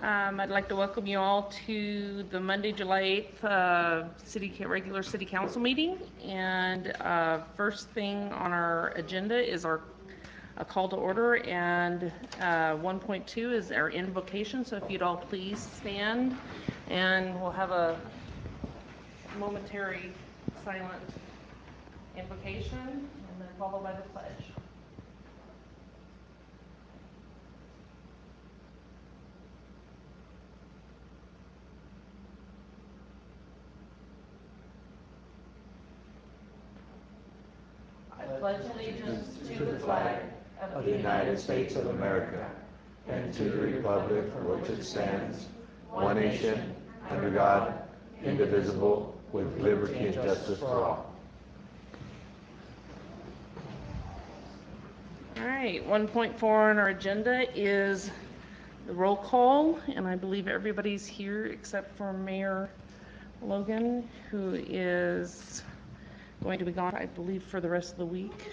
I'd like to welcome you all to the Monday, July 8th regular City Council meeting. And first thing on our agenda is a call to order, and 1.2 is our invocation. So if you'd all please stand, and we'll have a momentary silent invocation, and then followed by the pledge. I pledge allegiance to the flag of the United States of America and to the republic for which it stands, one nation, under God, indivisible, with liberty and justice for all. All right, 1.4 on our agenda is the roll call, and I believe everybody's here except for Mayor Logan, who is going to be gone, I believe, for the rest of the week.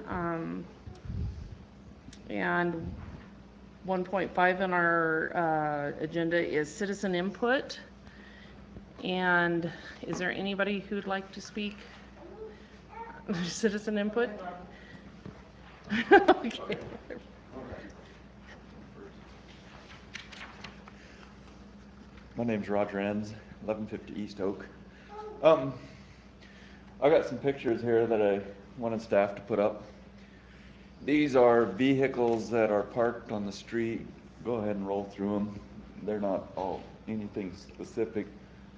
And 1.5 on our agenda is citizen input. And is there anybody who'd like to speak? Citizen input? Okay. My name's Roger Enns, 1150 East Oak. I got some pictures here that I wanted staff to put up. These are vehicles that are parked on the street. Go ahead and roll through them. They're not all anything specific.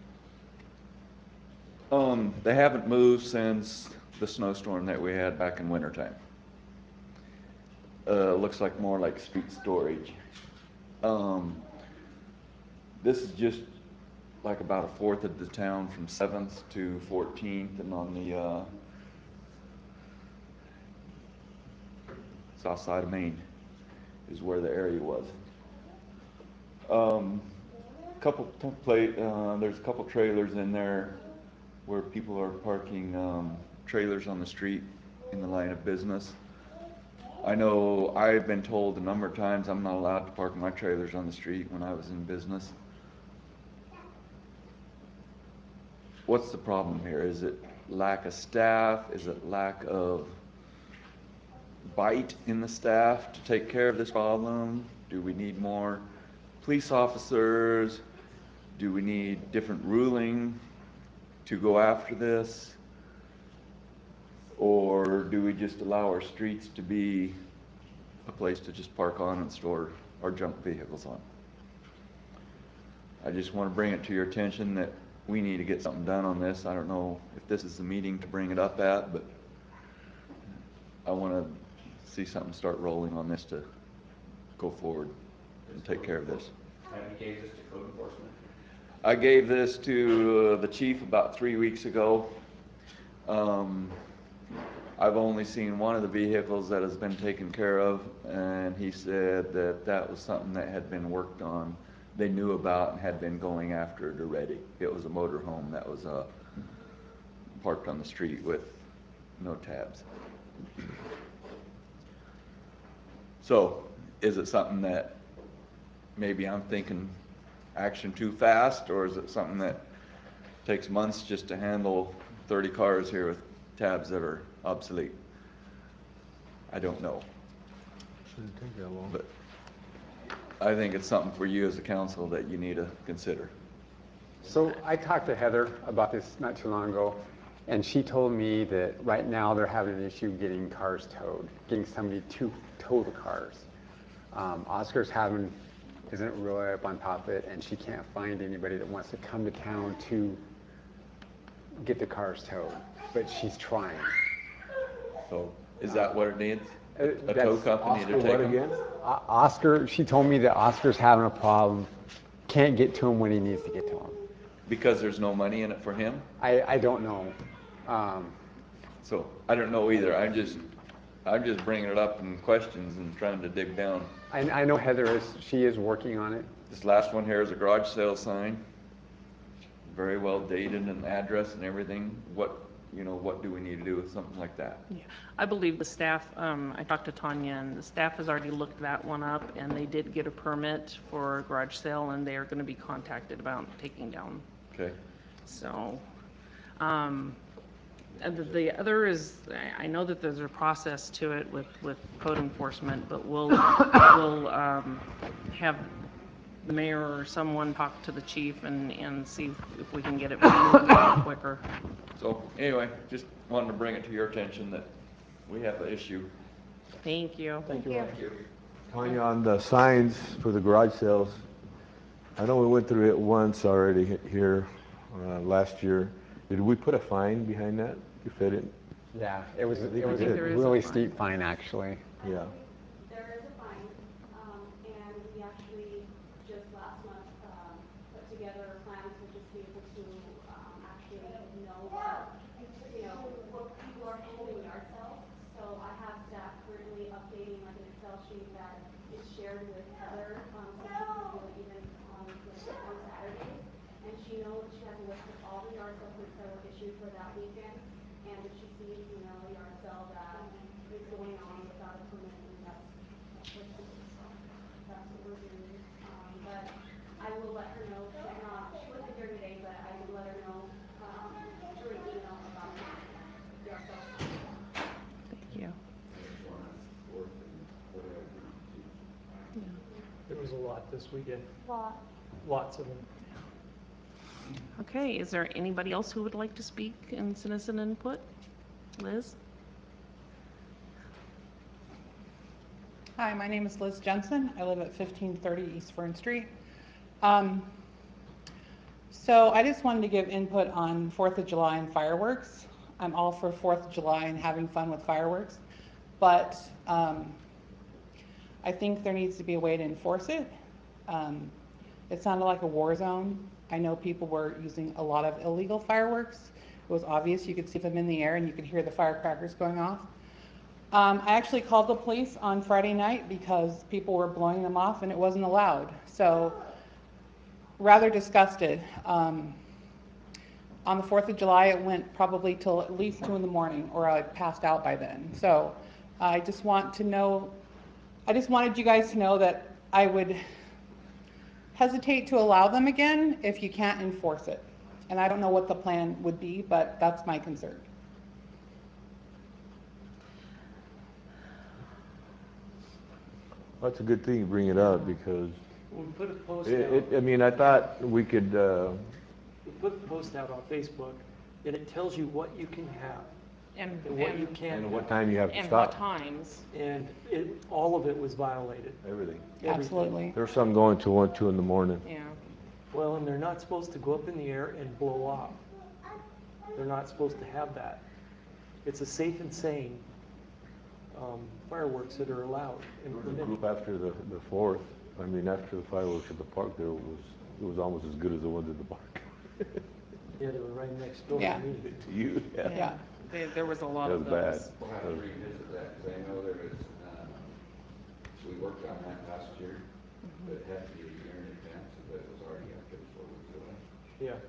They haven't moved since the snowstorm that we had back in wintertime. Looks like more like street storage. This is just like about a fourth of the town from 7th to 14th, and on the south side of Maine is where the area was. There's a couple trailers in there where people are parking trailers on the street in the line of business. I know I've been told a number of times I'm not allowed to park my trailers on the street when I was in business. What's the problem here? Is it lack of staff? Is it lack of bite in the staff to take care of this problem? Do we need more police officers? Do we need different ruling to go after this? Or do we just allow our streets to be a place to just park on and store our junk vehicles on? I just want to bring it to your attention that we need to get something done on this. I don't know if this is the meeting to bring it up at, but I want to see something start rolling on this to go forward and take care of this. Have you gave this to code enforcement? I gave this to the chief about 3 weeks ago. I've only seen one of the vehicles that has been taken care of, and he said that that was something that had been worked on, they knew about and had been going after it already. It was a motorhome that was parked on the street with no tabs. So, is it something that maybe I'm thinking action too fast, or is it something that takes months just to handle 30 cars here with tabs that are obsolete? I don't know. Shouldn't take that long. But I think it's something for you as a council that you need to consider. So I talked to Heather about this not too long ago, and she told me that right now they're having an issue getting cars towed, getting somebody to tow the cars. Oscar's isn't really up on top of it, and she can't find anybody that wants to come to town to get the cars towed, but she's trying. So is that what it needs? A That's tow company Oscar to take what them? again? Oscar, she told me that Oscar's having a problem, can't get to him when he needs to get to him. Because there's no money in it for him? I don't know. So I don't know either. I'm just bringing it up in questions and trying to dig down. I know Heather she is working on it. This last one here is a garage sale sign. Very well dated and address and everything. What you know, what do we need to do with something like that? Yeah, I believe the staff, I talked to Tanya, and the staff has already looked that one up, and they did get a permit for a garage sale, and they are going to be contacted about taking down. Okay, So, and the other is, I know that there's a process to it with code enforcement, but we'll have the mayor or someone talk to the chief and see if we can get it moved along quicker. so anyway, just wanted to bring it to your attention that we have an issue. Thank you. Thank you. Tanya, on the signs for the garage sales, I know we went through it once already here last year. Did we put a fine behind that if they didn't? Yeah, it was a there is a really fine. steep fine, actually. Yeah. There is a fine, and we actually just last month put together plans with the people to actually know that, what people are holding yard sales. So I have staff currently updating like an Excel sheet that is shared with Heather, so she can view it even on Saturdays. And she knows she has a list of all the yard sale permits that were issued for that weekend. And if she sees, a yard sale that is going on without a permit, then that's what she does. So that's what we're doing. But I will let her know, she wasn't here today, but I will let her know, through an email about the yard sale. Thank you. There was a lot this weekend, Lot. lots of them. Okay, is there anybody else who would like to speak in citizen input? Liz? Hi, my name is Liz Jensen. I live at 1530 East Fern Street. So I just wanted to give input on 4th of July and fireworks. I'm all for 4th of July and having fun with fireworks, but I think there needs to be a way to enforce it. It sounded like a war zone. I know people were using a lot of illegal fireworks. It was obvious. You could see them in the air and you could hear the firecrackers going off. I actually called the police on Friday night because people were blowing them off and it wasn't allowed. So rather disgusted. On the 4th of July, it went probably till at least 2 in the morning or I passed out by then. So I just wanted you guys to know that I would hesitate to allow them again if you can't enforce it. And I don't know what the plan would be, but that's my concern. That's a good thing you bring it up because We put a post out, I mean, I thought we could, we put a post out on Facebook, and it tells you what you can have And and what you can't and have. what time you have to and what stop. times? And all of it was violated. Everything. Everything. Absolutely. There's some going to 1, 2 in the morning. Yeah. Well, and they're not supposed to go up in the air and blow off. They're not supposed to have that. It's a safe and sane fireworks that are allowed and There was a permitted. group after the 4th, I mean, after the fireworks at the park, it was almost as good as the ones at the park. Yeah, they were right next door Yeah. to me. To you, yeah. Yeah. There was a lot That of was bad. those. We'll have to revisit that, because I know there was, we worked on that last year, but it had to be a year in advance, but it was already after the 4th of July. Yeah.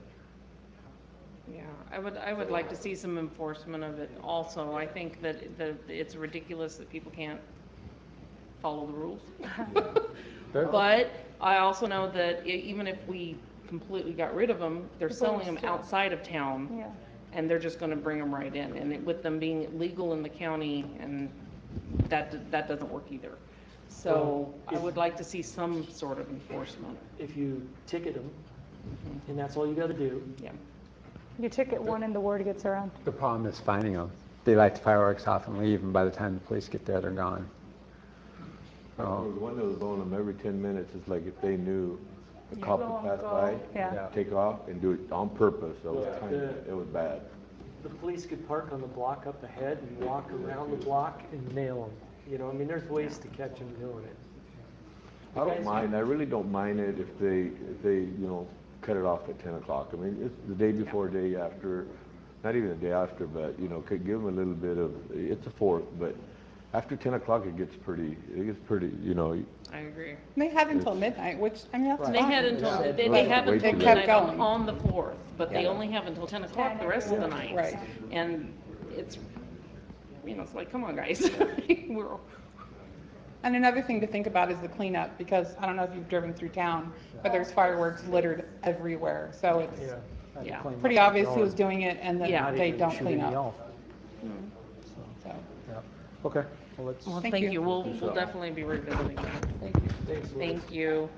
Yeah, I would like to see some enforcement of it also. I think that it's ridiculous that people can't follow the rules. But I also know that even if we completely got rid of them, they're selling them outside of town. Yeah. And they're just gonna bring them right in, and with them being legal in the county, and that doesn't work either. So Well, I if- would like to see some sort of enforcement, If you ticket them, and that's all you gotta do, yeah. You ticket one and the word gets around. The problem is finding them. They light the fireworks off and leave, and by the time the police get there, they're gone. There was one that was blowing them every 10 minutes. It's like if they knew a Yeah. cop Go would on, pass go. by, Yeah. take off and do it on purpose. So it was Yeah. timing it. It was bad. the police could park on the block up ahead and walk around the block and nail them. I mean, there's ways to catch them doing it. I don't mind, I really don't mind it if they, cut it off at 10 o'clock. I mean, it's the day before, day after, not even the day after, but, could give them a little bit of, it's a 4th, but After 10 o'clock, it gets pretty, you know, I agree. They had until midnight, which, I mean, that's Right. They had fine. until, Yeah. they Way had too until late. midnight Kept on, going. on the 4th, but they Yeah. only have until 10 o'clock the rest of the night. Right. And it's, you know, it's like, come on, guys. We're, And another thing to think about is the cleanup, because I don't know if you've driven through town, but there's fireworks littered everywhere. So it's Yeah. I had to Yeah. clean pretty up obvious my who was yard. doing it and Yeah. then Not they even don't shooting clean me up. off. So, Yeah. Okay, well, let's, well, Thank thank you. you. We'll definitely be revisiting that. thank you. thanks, Louis. Thank you.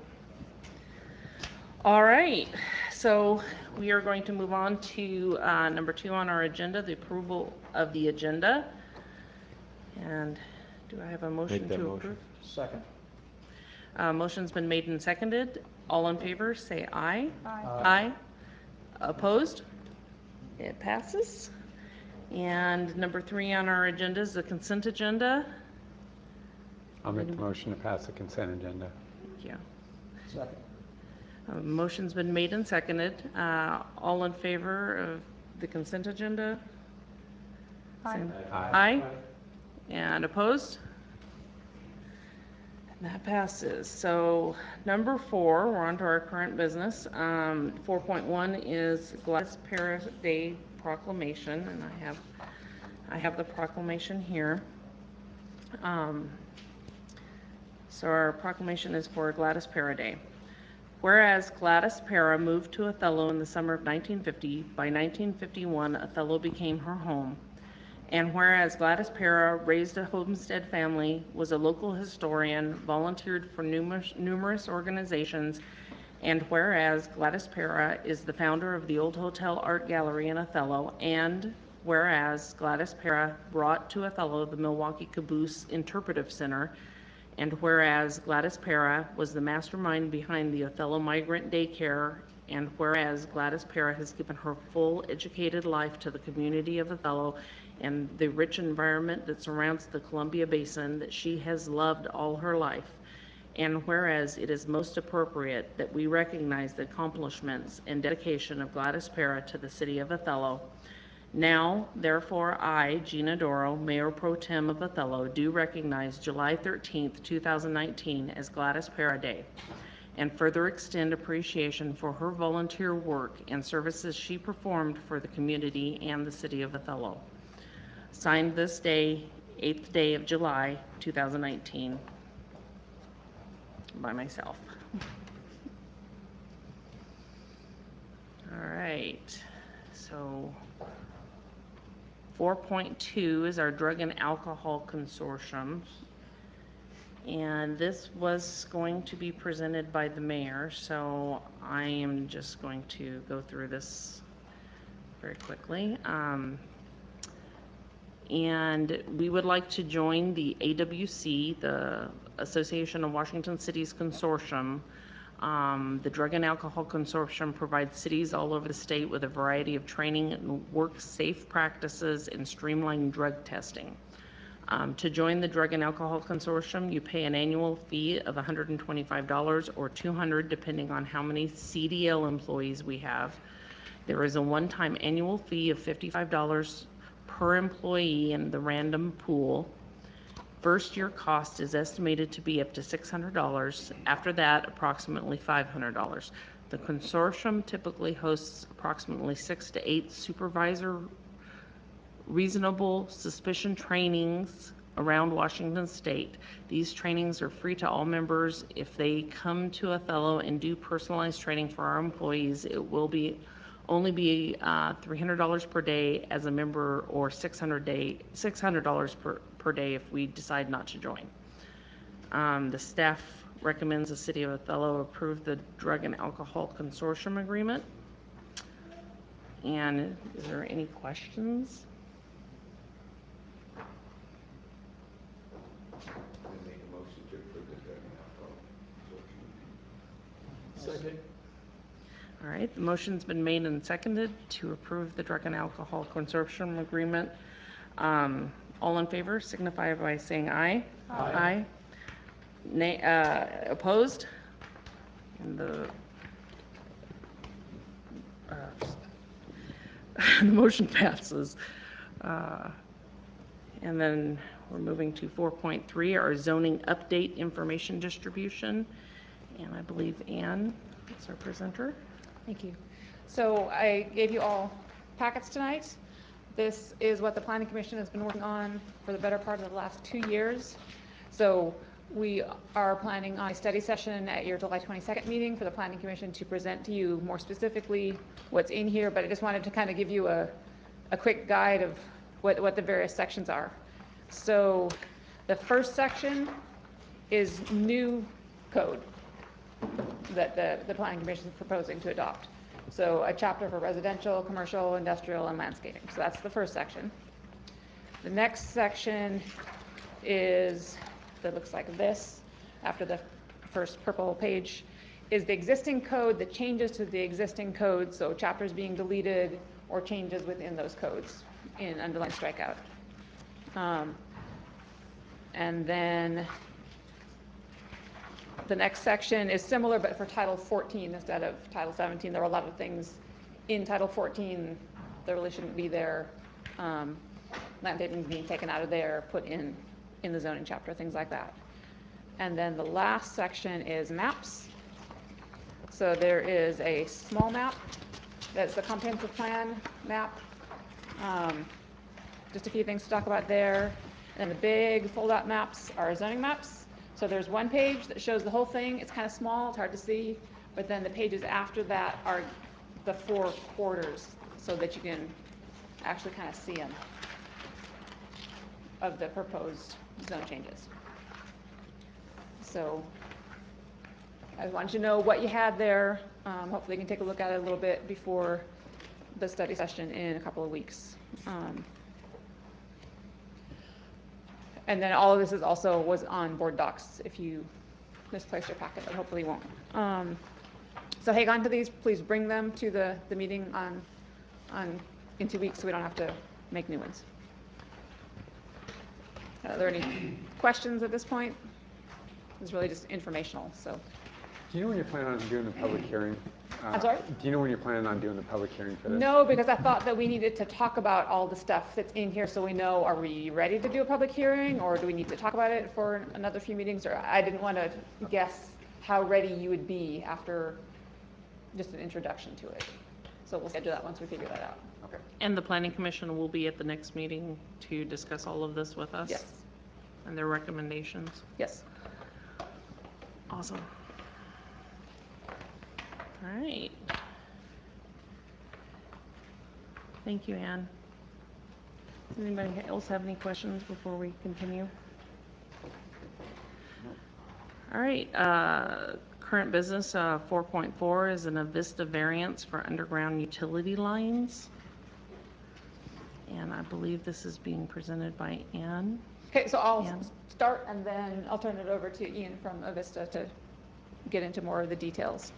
All right, so we are going to move on to number 2 on our agenda, the approval of the agenda. And do I have a motion Make that to motion. approve? Second. Motion's been made and seconded. All in favor, say aye. Aye. Aye. Opposed? It passes. And number 3 on our agenda is the consent agenda. I'll make the motion to pass the consent agenda. Thank you. Second. Motion's been made and seconded. All in favor of the consent agenda? Aye. Aye. Aye. And opposed? And that passes. So number 4, we're on to our current business. 4.1 is Gladys Paris Day proclamation, and I have the proclamation here. So our proclamation is for Gladys Para Day. Whereas Gladys Para moved to Othello in the summer of 1950, by 1951 Othello became her home. And whereas Gladys Para raised a homestead family, was a local historian, volunteered for numerous organizations, and whereas Gladys Para is the founder of the Old Hotel Art Gallery in Othello, and whereas Gladys Para brought to Othello the Milwaukee Caboose Interpretive Center, and whereas Gladys Para was the mastermind behind the Othello Migrant Daycare, and whereas Gladys Para has given her full educated life to the community of Othello and the rich environment that surrounds the Columbia Basin that she has loved all her life, and whereas it is most appropriate that we recognize the accomplishments and dedication of Gladys Para to the city of Othello, now, therefore, I, Gina Doro, Mayor Pro Tem of Othello, do recognize July 13th, 2019 as Gladys Para Day, and further extend appreciation for her volunteer work and services she performed for the community and the city of Othello. Signed this day, 8th day of July, 2019, by myself. All right, so 4.2 is our Drug and Alcohol Consortium. And this was going to be presented by the mayor, so I am just going to go through this very quickly. And we would like to join the AWC, the Association of Washington Cities Consortium. The Drug and Alcohol Consortium provides cities all over the state with a variety of training and work-safe practices and streamlined drug testing. To join the Drug and Alcohol Consortium, you pay an annual fee of $125 or $200 depending on how many CDL employees we have. There is a one-time annual fee of $55 per employee in the random pool. First year cost is estimated to be up to $600. After that, approximately $500. The consortium typically hosts approximately 6 to 8 supervisor reasonable suspicion trainings around Washington state. These trainings are free to all members. If they come to Othello and do personalized training for our employees, it will only be $300 per day as a member, or $600 per day if we decide not to join. The staff recommends the city of Othello approve the Drug and Alcohol Consortium Agreement. And is there any questions? I make a motion to approve the drug and alcohol consortium. Second. All right, the motion's been made and seconded to approve the Drug and Alcohol Consortium Agreement. All in favor signify by saying aye. Aye. Nay, opposed? And the motion passes. And then We're moving to 4.3, our zoning update information distribution. And I believe Ann is our presenter. Thank you. So I gave you all packets tonight. This is what the Planning Commission has been working on for the better part of the last 2 years. So we are planning on a study session at your July 22nd meeting for the Planning Commission to present to you more specifically what's in here, but I just wanted to kind of give you a quick guide of what the various sections are. So the first section is new code that the Planning Commission is proposing to adopt. So a chapter for residential, commercial, industrial, and landscaping. So that's the first section. The next section is, that looks like this, after the first purple page, is the existing code, the changes to the existing code, so chapters being deleted or changes within those codes in underline strikeout. And then the next section is similar, but for Title 14 instead of Title 17. There are a lot of things in Title 14 that really shouldn't be there. Landscaping being taken out of there, put in the zoning chapter, things like that. And then the last section is maps. So there is a small map that's the comprehensive plan map. Just a few things to talk about there. And the big fold-out maps are zoning maps. So there's one page that shows the whole thing. It's kind of small, it's hard to see, but then the pages after that are the 4 quarters so that you can actually kind of see them of the proposed zone changes. So I wanted you to know what you had there. Hopefully you can take a look at it a little bit before the study session in a couple of weeks. And then all of this is also was on board docs if you misplaced your packet, but hopefully you won't. So hang on to these, please bring them to the meeting in 2 weeks so we don't have to make new ones. Are there any questions at this point? It's really just informational, so. Do you know when you're planning on doing the public hearing? I'm sorry? Do you know when you're planning on doing the public hearing for this? No, because I thought that we needed to talk about all the stuff that's in here so we know, are we ready to do a public hearing or do we need to talk about it for another few meetings? Or I didn't want to guess how ready you would be after just an introduction to it. So we'll schedule that once we figure that out. Okay. And the Planning Commission will be at the next meeting to discuss all of this with us? Yes. And their recommendations? Yes. Awesome. All right. Thank you, Ann. Does anybody else have any questions before we continue? All right. Current business 4.4 is an Avista variance for underground utility lines. And I believe this is being presented by Ann. Okay, so I'll Ann? start and then I'll turn it over to Ian from Avista to get into more of the details.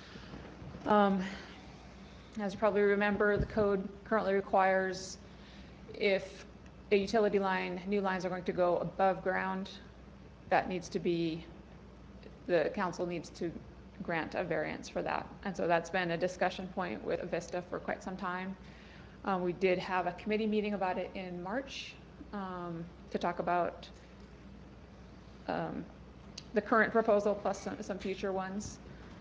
As you probably remember, the code currently requires if a utility line, new lines are going to go above ground, that needs to be, the council needs to grant a variance for that. And so that's been a discussion point with Avista for quite some time. We did have a committee meeting about it in March to talk about the current proposal plus some future ones.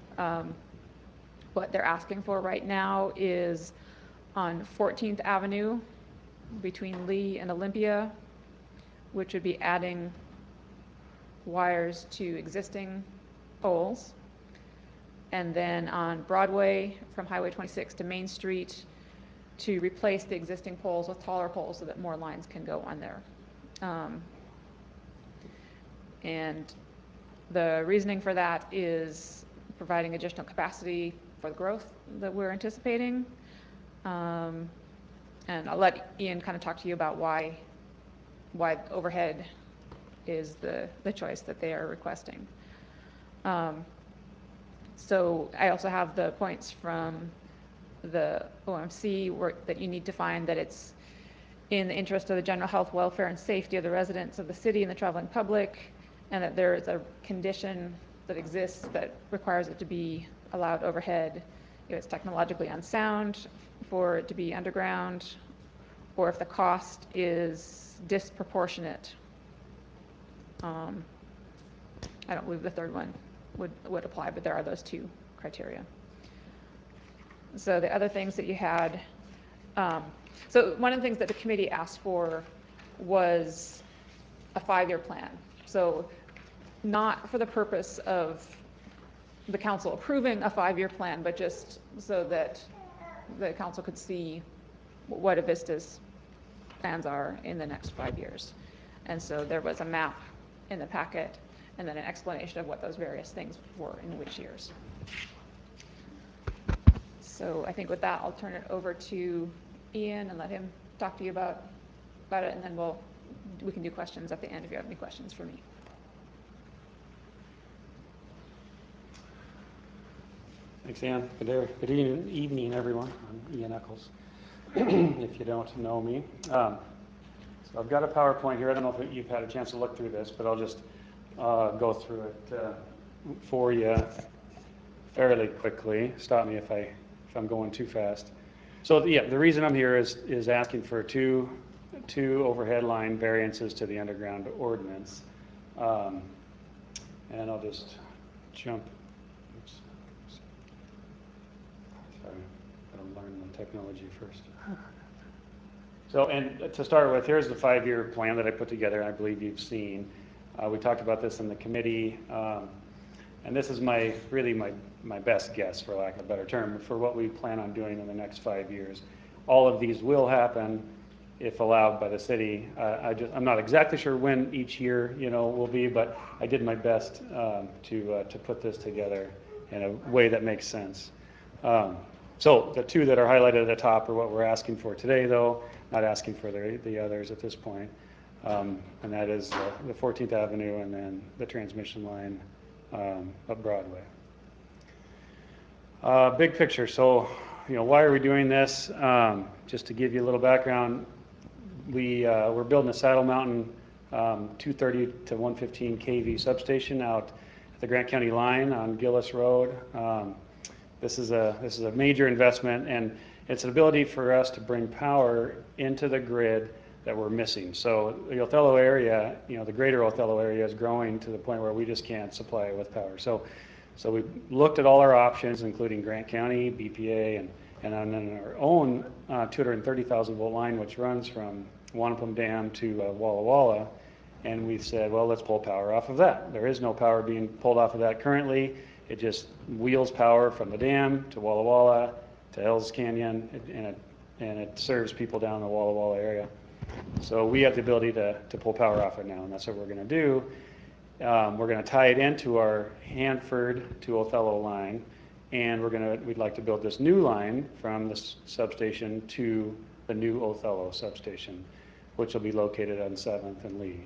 What they're asking for right now is on 14th Avenue between Lee and Olympia, which would be adding wires to existing poles. And then on Broadway from Highway 26 to Main Street to replace the existing poles with taller poles so that more lines can go on there. And the reasoning for that is providing additional capacity for the growth that we're anticipating. And I'll let Ian kind of talk to you about why overhead is the choice that they are requesting. So I also have the points from the OMC work that you need to find that it's in the interest of the general health, welfare, and safety of the residents of the city and the traveling public, and that there is a condition that exists that requires it to be allowed overhead if it's technologically unsound for it to be underground, or if the cost is disproportionate I don't believe the third one would apply, but there are those two criteria. So the other things that you had, so one of the things that the committee asked for was a 5-year plan. So not for the purpose of the council approving a 5-year plan, but just so that the council could see what Avista's plans are in the next 5 years. And so there was a map in the packet and then an explanation of what those various things were in which years. So I think with that, I'll turn it over to Ian and let him talk to you about it, and then we can do questions at the end if you have any questions for me. Thanks, Ann. Good evening, everyone. I'm Ian Eccles, if you don't know me. So I've got a PowerPoint here. I don't know if you've had a chance to look through this, but I'll just go through it for you fairly quickly. Stop me if I'm going too fast. So yeah, the reason I'm here is asking for two overhead line variances to the underground ordinance. And I'll just jump. Oops. Sorry, I'll learn the technology first. So, and to start with, here's the 5-year plan that I put together, and I believe you've seen. We talked about this in the committee, and this is really my best guess, for lack of a better term, for what we plan on doing in the next 5 years. All of these will happen if allowed by the city. I'm not exactly sure when each year, will be, but I did my best to put this together in a way that makes sense. So the two that are highlighted at the top are what we're asking for today, though, not asking for the others at this point. And that is the 14th Avenue and then the transmission line up Broadway. Big picture. So, why are we doing this? Just to give you a little background, we're building a Saddle Mountain 230 to 115 kV substation out at the Grant County line on Gillis Road. This is a major investment, and it's an ability for us to bring power into the grid that we're missing. So the Othello area, the greater Othello area is growing to the point where we just can't supply it with power. So we looked at all our options, including Grant County, BPA, and then our own 230,000 volt line, which runs from Wanapum Dam to Walla Walla. And we said, well, let's pull power off of that. There is no power being pulled off of that currently. It just wheels power from the dam to Walla Walla to Hells Canyon, and it serves people down in the Walla Walla area. So we have the ability to pull power off it now, and that's what we're going to do. We're going to tie it into our Hanford to Othello line, and we'd like to build this new line from the substation to the new Othello substation, which will be located on 7th and Lee.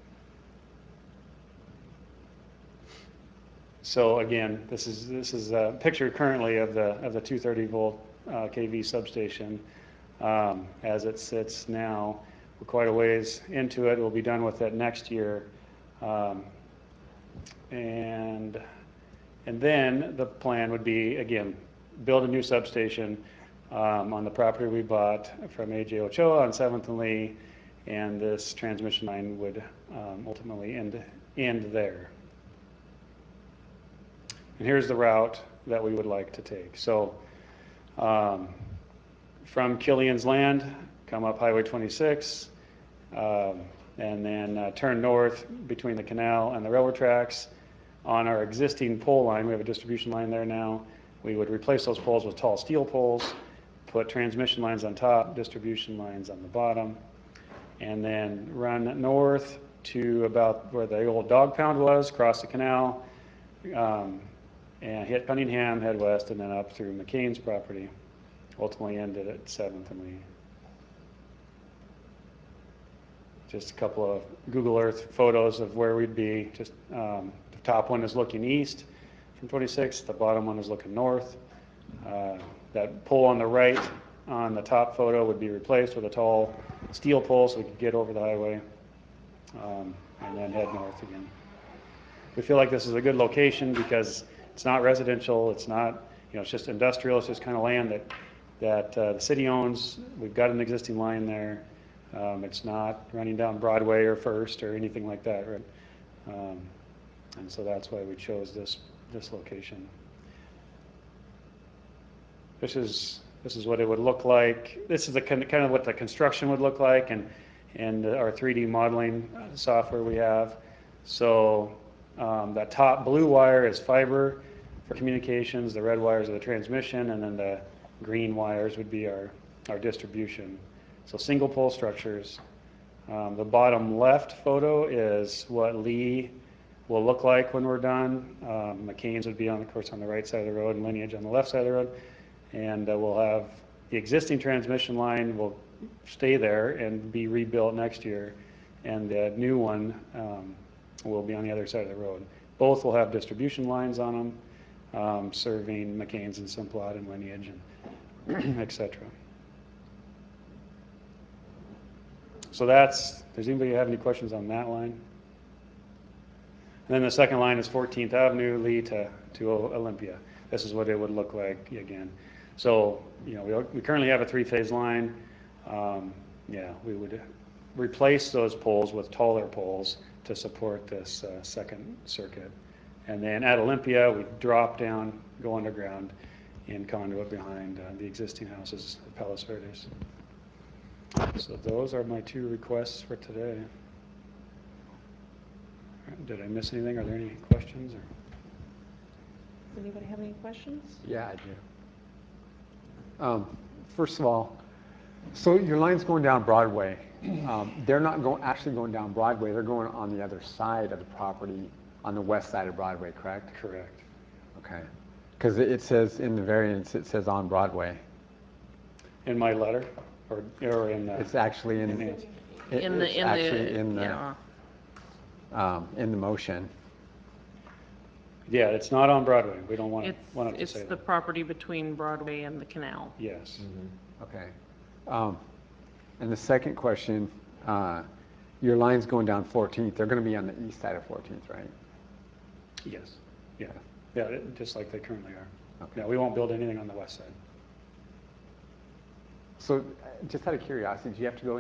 So again, this is a picture currently of the 230 volt kV substation as it sits now. We're quite a ways into it. We'll be done with it next year, and then the plan would be, again, build a new substation on the property we bought from AJ Ochoa on 7th and Lee, and this transmission line would ultimately end there. And here's the route that we would like to take. So from Killian's Land, come up Highway 26, and then turn north between the canal and the railroad tracks. On our existing pole line, we have a distribution line there now. We would replace those poles with tall steel poles, put transmission lines on top, distribution lines on the bottom, and then run north to about where the old dog pound was, cross the canal, and hit Cunningham, head west, and then up through McCain's property. Ultimately ended at 7th and Lee. Just a couple of Google Earth photos of where we'd be. Just the top one is looking east from 26, the bottom one is looking north. That pole on the right on the top photo would be replaced with a tall steel pole so we could get over the highway, and then head north again. We feel like this is a good location because it's not residential, it's not, it's just industrial, it's just kind of land that the city owns. We've got an existing line there. It's not running down Broadway or First or anything like that, right? And so that's why we chose this location. This is what it would look like. This is the kind of what the construction would look like, and our 3D modeling software we have. So that top blue wire is fiber for communications, the red wires are the transmission, and then the green wires would be our distribution. So single pole structures. The bottom left photo is what Lee will look like when we're done. McCain's would be on, of course, on the right side of the road, and Lineage on the left side of the road. And we'll have the existing transmission line will stay there and be rebuilt next year, and the new one will be on the other side of the road. Both will have distribution lines on them, serving McCain's and Simplot and Lineage and et cetera. So does anybody have any questions on that line? And then the second line is 14th Avenue, Lee to Olympia. This is what it would look like again. So, we currently have a 3-phase line. We would replace those poles with taller poles to support this second circuit. And then at Olympia, we drop down, go underground in conduit behind the existing houses at Palos Verdes. So those are my 2 requests for today. Did I miss anything? Are there any questions? Does anybody have any questions? Yeah, I do. First of all, so your line's going down Broadway. They're not actually going down Broadway. They're going on the other side of the property, on the west side of Broadway, correct? Correct. Okay. Because it says in the variance, it says on Broadway. In my letter, or in the? It's actually in the motion. Yeah, it's not on Broadway. We don't want it to say that. It's the property between Broadway and the canal. Yes. Okay. And the second question, your line's going down 14th. They're going to be on the east side of 14th, right? Yes. Yeah, just like they currently are. Okay. Yeah, we won't build anything on the west side. So, just out of curiosity, do you have to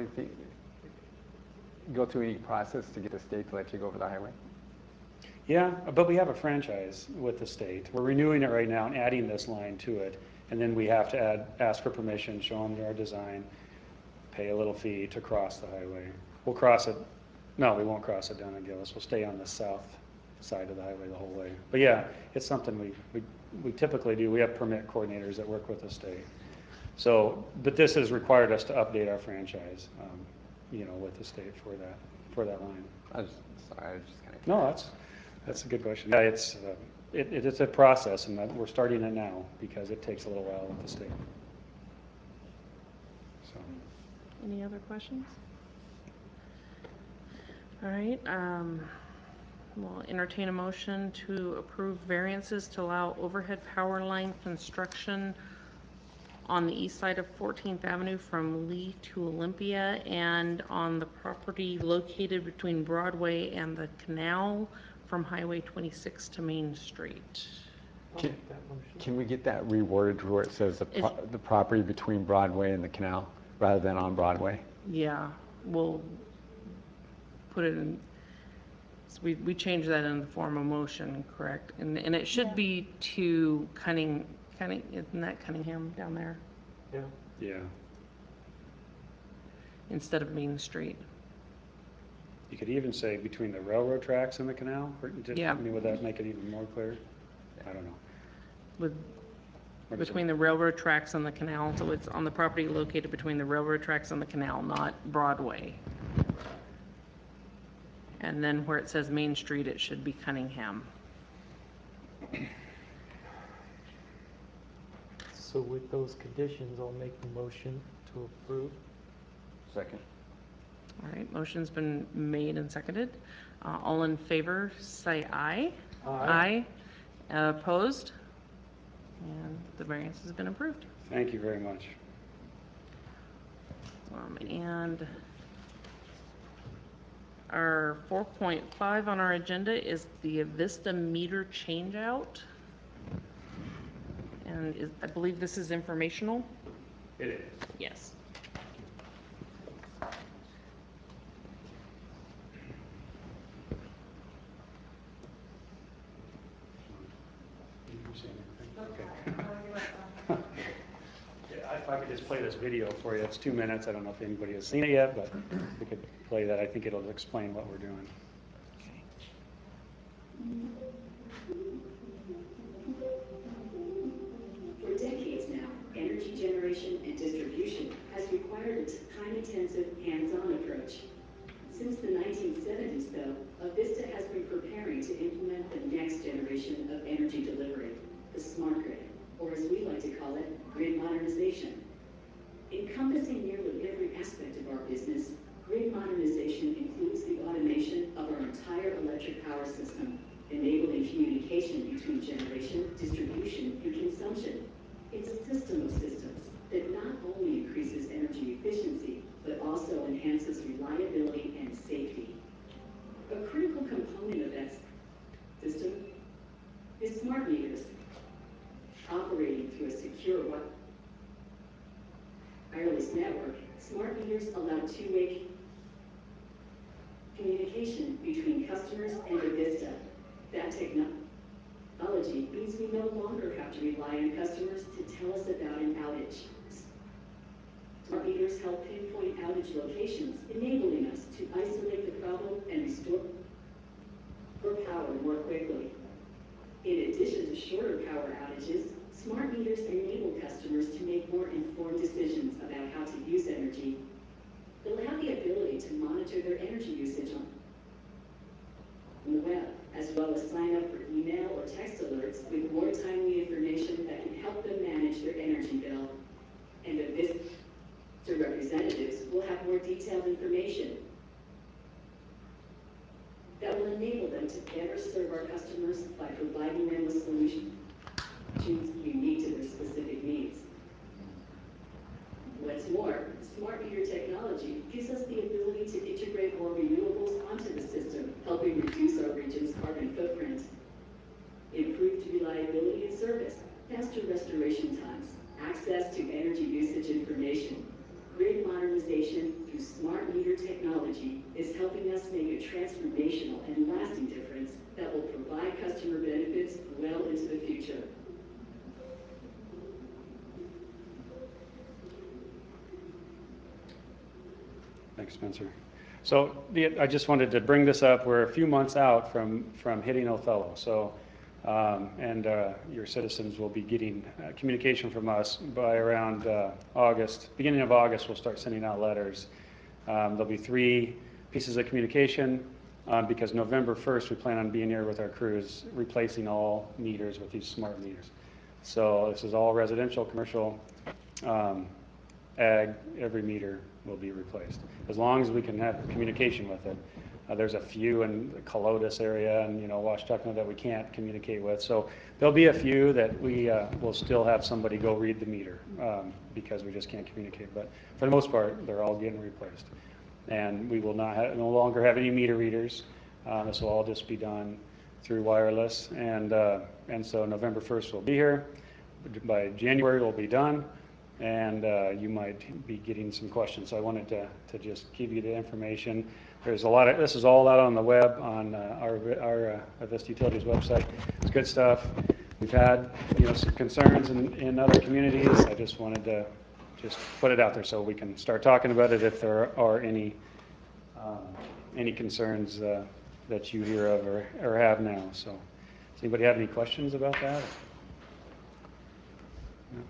go through any process to get the state to let you go over the highway? Yeah, but we have a franchise with the state. We're renewing it right now and adding this line to it. And then we have to ask for permission, show them our design, pay a little fee to cross the highway. We'll cross it. No, we won't cross it down in Gillis. We'll stay on the south side of the highway the whole way. But yeah, it's something we typically do. We have permit coordinators that work with the state. So, but this has required us to update our franchise, with the state for that line. I was just kind of. No, that's a good question. Yeah, it's a process, and we're starting it now because it takes a little while with the state. So. Any other questions? All right, we'll entertain a motion to approve variances to allow overhead power line construction on the east side of 14th Avenue from Lee to Olympia and on the property located between Broadway and the canal from Highway 26 to Main Street. I'll make that motion. Can we get that reworded to where it says the property between Broadway and the canal rather than on Broadway? Yeah, we'll put it in, so we changed that in the form of motion, correct? And it should be to Cunningham, isn't that Cunningham down there? Yeah. Yeah. Instead of Main Street. You could even say between the railroad tracks and the canal. Yeah. I mean, would that make it even more clear? I don't know. With between the railroad tracks and the canal, so it's on the property located between the railroad tracks and the canal, not Broadway. And then where it says Main Street, it should be Cunningham. So with those conditions, I'll make the motion to approve. Second. All right, motion's been made and seconded. All in favor, say aye. Aye. Opposed? And the variance has been approved. Thank you very much. And our 4.5 on our agenda is the Avista meter changeout. And I believe this is informational? It is. Yes. seeing anything? Okay. Yeah, if I could just play this video for you, it's 2 minutes. I don't know if anybody has seen it yet, but we could play that. I think it'll explain what we're doing. For decades now, energy generation and distribution has required a time-intensive, hands-on approach. Since the 1970s, though, Avista has been preparing to implement the next generation of energy delivery, the smart grid, or as we like to call it, grid modernization. Encompassing nearly every aspect of our business, grid modernization includes the automation of our entire electric power system, enabling communication between generation, distribution, and consumption. It's a system of systems that not only increases energy efficiency, but also enhances reliability and safety. A critical component of that system is smart meters. Operating through a secure wireless network, smart meters allow two-way communication between customers and Avista. That technology means we no longer have to rely on customers to tell us about an outage. Smart meters help pinpoint outage locations, enabling us to isolate the problem and restore power more quickly. In addition to shorter power outages, smart meters enable customers to make more informed decisions about how to use energy. They'll have the ability to monitor their energy usage on the web, as well as sign up for email or text alerts with more timely information that can help them manage their energy bill. And the Avista representatives will have more detailed information that will enable them to better serve our customers by providing them with solutions unique to their specific needs. What's more, smart meter technology gives us the ability to integrate more renewables onto the system, helping reduce our region's carbon footprint. Improved reliability and service, faster restoration times, access to energy usage information. Grid modernization through smart meter technology is helping us make a transformational and lasting difference that will provide customer benefits well into the future. Thanks, Spencer. So I just wanted to bring this up. We're a few months out from hitting Othello. So, your citizens will be getting communication from us by around August. Beginning of August, we'll start sending out letters. There'll be 3 pieces of communication because November 1st, we plan on being here with our crews, replacing all meters with these smart meters. So this is all residential, commercial, ag, every meter will be replaced, as long as we can have communication with it. There's a few in the Colotis area and, Washtuckna that we can't communicate with. So there'll be a few that we will still have somebody go read the meter because we just can't communicate. But for the most part, they're all getting replaced. And we will no longer have any meter readers. This will all just be done through wireless. And so November 1st we'll be here. By January we'll be done. And you might be getting some questions. So I wanted to just give you the information. There's a lot of, this is all out on the web on our Avista Utilities website. It's good stuff. We've had some concerns in other communities. I just wanted to just put it out there so we can start talking about it if there are any concerns that you hear of or have now. So does anybody have any questions about that? No?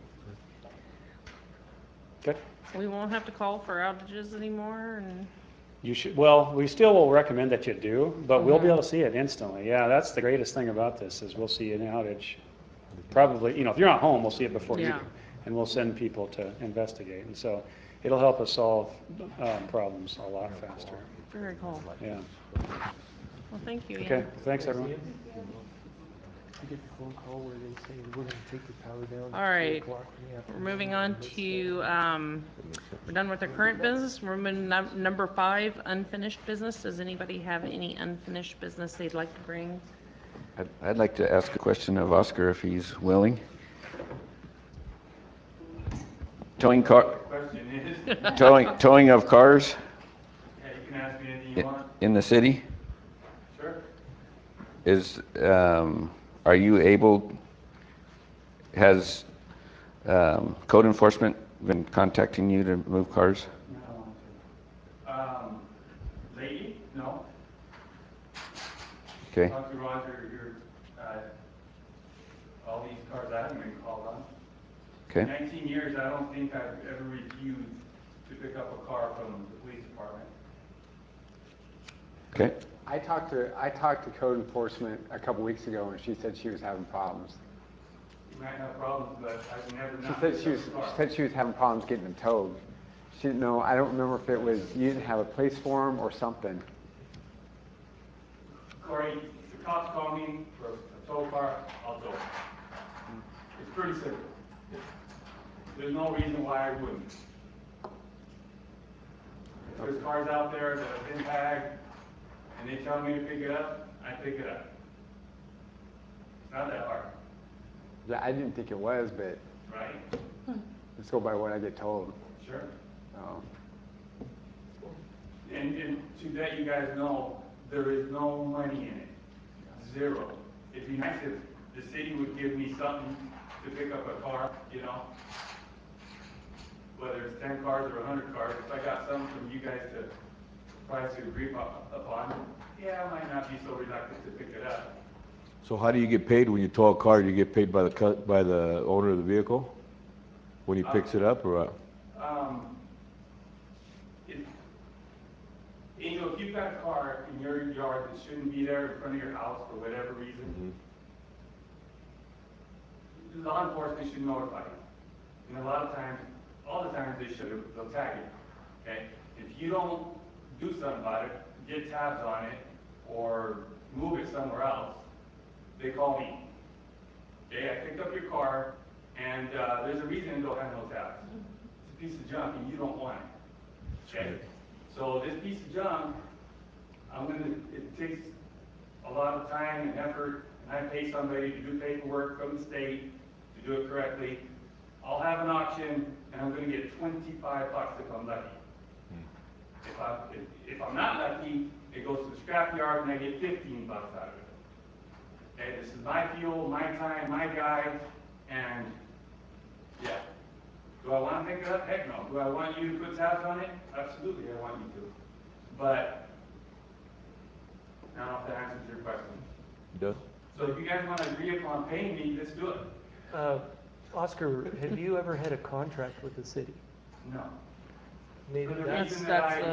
Good. We won't have to call for outages anymore and. You should, well, we still will recommend that you do, but we'll be able to see it instantly. Yeah, that's the greatest thing about this is we'll see an outage. Probably, if you're not home, we'll see it before you do. And we'll send people to investigate. And so it'll help us solve problems a lot faster. Very cool. Yeah. Well, thank you, Ian. Okay, thanks everyone. You get the phone call where they say, we're going to take the power down. All right, we're moving on to, we're done with our current business. We're moving to number 5, unfinished business. Does anybody have any unfinished business they'd like to bring? I'd like to ask a question of Oscar if he's willing. Towing of cars Yeah, you can ask me anything you want. in the city? Sure. Are you able has code enforcement been contacting you to move cars? Lately, no. Okay. Talk to Roger, all these cars I haven't been called on. Okay. 19 years, I don't think I've ever refused to pick up a car from the police department. Okay. I talked to code enforcement a couple weeks ago, and she said she was having problems. You might have problems, but I've never She not said picked she up was, a car. she said she was having problems getting them towed. She didn't know, I don't remember if it was you didn't have a place for them or something. Corey, the cops call me for a tow car, I'll tow it. It's pretty simple. There's no reason why I wouldn't. If there's cars out there that have been tagged and they tell me to pick it up, I pick it up. It's not that hard, Yeah, I didn't think it was, but right? let's go by what I get told. Sure. Um, And to let you guys know, there is no money in it. Zero. It'd be nice if the city would give me something to pick up a car, you know? Whether it's 10 cars or 100 cars, if I got something from you guys to price to agree upon, yeah, I might not be so reluctant to pick it up. So how do you get paid when you tow a car? Do you get paid by the owner of the vehicle when he picks it up, or what? Angel, if you've got a car in your yard that shouldn't be there in front of your house for whatever reason, law enforcement should notify you. And a lot of times, all the times they should, they'll tag you, okay? If you don't do something about it, get tabs on it, or move it somewhere else, they call me. Okay, I picked up your car, and there's a reason it don't have no tabs. It's a piece of junk, and you don't want it, okay? So this piece of junk, it takes a lot of time and effort, and I pay somebody to do paperwork from the state to do it correctly. I'll have an auction, and I'm gonna get $25 if I'm lucky. If I'm not lucky, it goes to the scrap yard, and I get $15 out of it. Okay, this is my fuel, my time, my guy, and yeah. Do I want to pick it up? Heck no. Do I want you to put tabs on it? Absolutely, I want you to. But, I don't know if that answers your question. It does. So if you guys want to agree upon paying me, let's do it. Oscar, have you ever had a contract with the city? No. Maybe For the that's, reason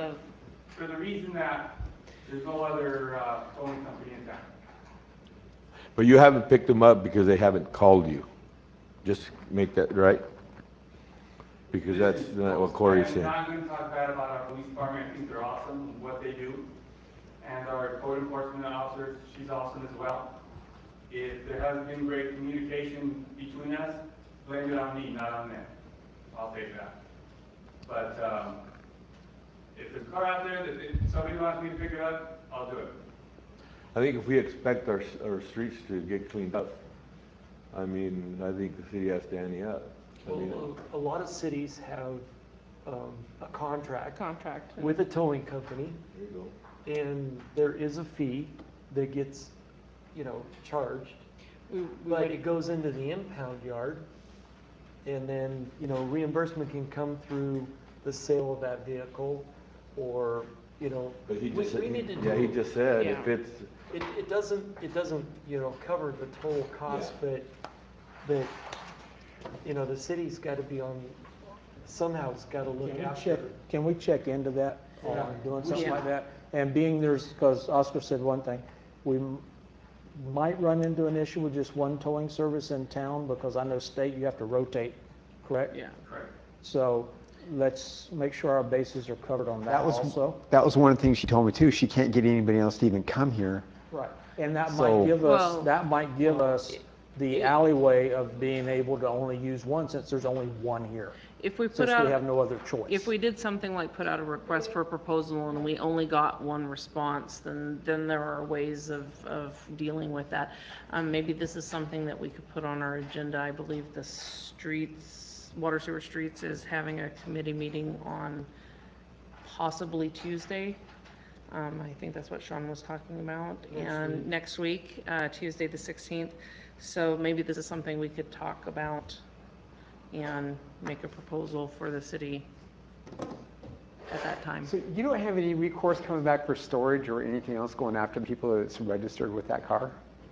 that there's no other towing company in town. But you haven't picked them up because they haven't called you. Just make that right? Because that's not what Corey's saying. I'm not going to talk bad about our police department. I think they're awesome in what they do. And our code enforcement officer, she's awesome as well. If there hasn't been great communication between us, blame it on me, not on them. I'll take that. But if there's a car out there that somebody wants me to pick it up, I'll do it. I think if we expect our streets to get cleaned up, I mean, I think the city has to ante up. well, a lot of cities have a contract Contract. with a towing company, There you go. and there is a fee that gets, charged. But it goes into the impound yard, and then, reimbursement can come through the sale of that vehicle, or, But he we just said, need to yeah, he do, just said Yeah. if it's, it doesn't, cover the total cost, but, the city's gotta be on, somehow it's gotta look after. Can we check into that, Yeah. doing something Yeah. like that? And being there's, because Oscar said one thing, we might run into an issue with just one towing service in town, because I know state, you have to rotate, correct? Yeah. Correct. So let's make sure our bases are covered on that also. That was one of the things she told me too. She can't get anybody else to even come here. Right, and that So- might give us the alleyway of being able to only use one, since there's only one here. If we put Since we have out, no other choice. if we did something like put out a request for a proposal and we only got one response, then there are ways of dealing with that. Maybe this is something that we could put on our agenda. I believe the Water Sewer Streets is having a committee meeting on possibly Tuesday. I think that's what Sean was talking about. And next week, Tuesday the 16th. So maybe this is something we could talk about and make a proposal for the city at that time. So you don't have any recourse coming back for storage or anything else going after the people that's registered with that car?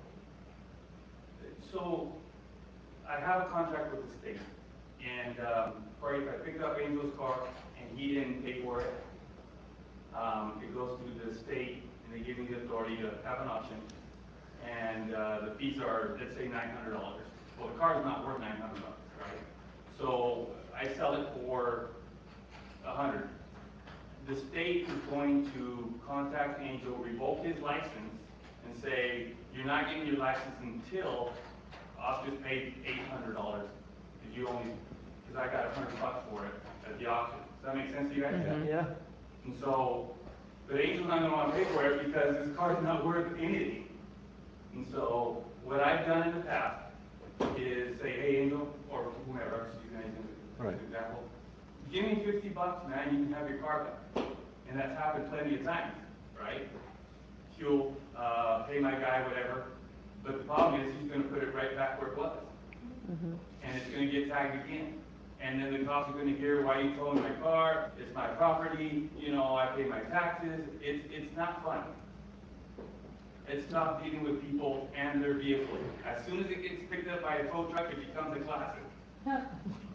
So I have a contract with the state, and Corey, if I picked up Angel's car and he didn't pay for it, it goes to the state and they give me the authority to have an auction, and the fees are, let's say, $900. Well, the car is not worth $900, right? So I sell it for $100. The state is going to contact Angel, revoke his license, and say, you're not getting your license until Oscar's paid $800, because you only, because I got $100 for it at the auction. Does that make sense to you guys? Yeah. And so, but Angel's not gonna wanna pay for it because his car's not worth anything. And so, what I've done in the past is say, hey, Angel, or whomever, I'm just using Angel as an example, give me $50, man, you can have your car back. And that's happened plenty of times, right? He'll pay my guy whatever, but the problem is he's gonna put it right back where it was. And it's gonna get tagged again. And then the cops are gonna hear, why you towing my car? It's my property, you know, I pay my taxes. It's not fun. It's tough dealing with people and their vehicles. As soon as it gets picked up by a tow truck, it becomes a classic.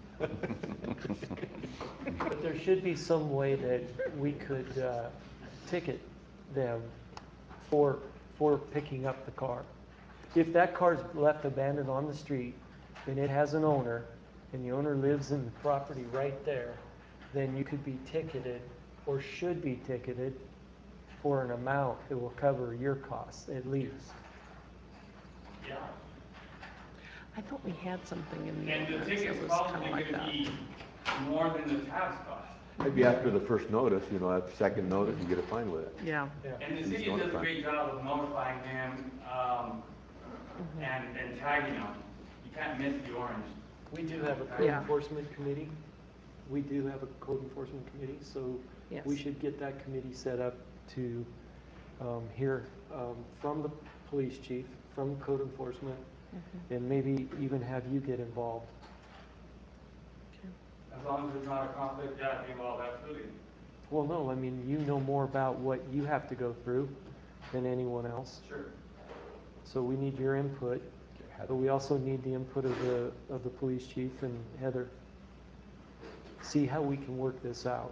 But there should be some way that we could ticket them for picking up the car. If that car's left abandoned on the street and it has an owner, and the owner lives in the property right there, then you could be ticketed, or should be ticketed, for an amount that will cover your costs, at least. Yeah. I thought we had something in the And the ordinance ticket's that was kind probably of like gonna that. be more than the tabs cost. Maybe after the first notice, you know, after second notice, you get a fine with it. Yeah. And the city does a great job of notifying him, and tagging him. You can't miss the orange. We do have a code Yeah. enforcement committee. We do have a code enforcement committee, so Yes. we should get that committee set up to hear from the police chief, from code enforcement, and maybe even have you get involved. As long as there's not a conflict, yeah, be involved, absolutely. Well, no, I mean, you know more about what you have to go through than anyone else. Sure. So we need your input, but we also need the input of the police chief and Heather. See how we can work this out.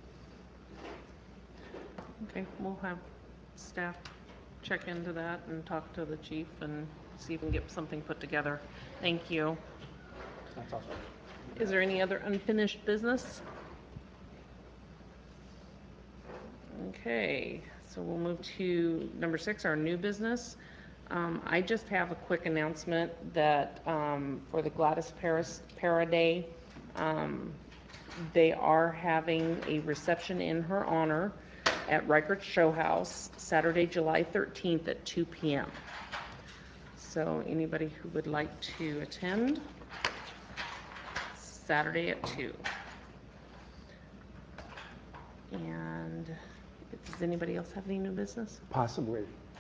Okay, we'll have staff check into that and talk to the chief and see if we can get something put together. Thank you. That's awesome. Is there any other unfinished business? Okay, so we'll move to number 6, our new business. I just have a quick announcement that for the Gladys Para Day, they are having a reception in her honor at Reichert Show House, Saturday, July 13th at 2 p.m. So anybody who would like to attend, Saturday at 2. And does anybody else have any new business? Possibly.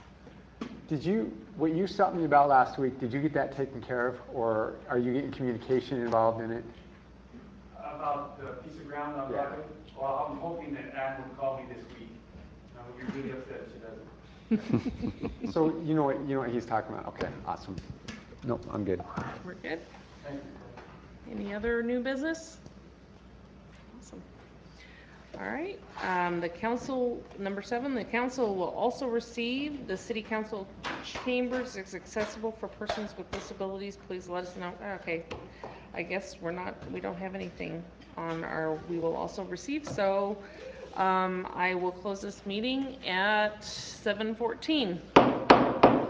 What you stopped me about last week, did you get that taken care of, or are you getting communication involved in it? About the piece of ground on Broadway? Well, I'm hoping that Ann will call me this week. I would be really upset if she doesn't. So you know what he's talking about. Okay, awesome. Nope, I'm good. We're good? Thank you. Any other new business? Awesome. All right, the council, number 7, the council will also receive the city council chambers is accessible for persons with disabilities. Please let us know. Okay, I guess we don't have anything on our, we will also receive. So I will close this meeting at 7:14.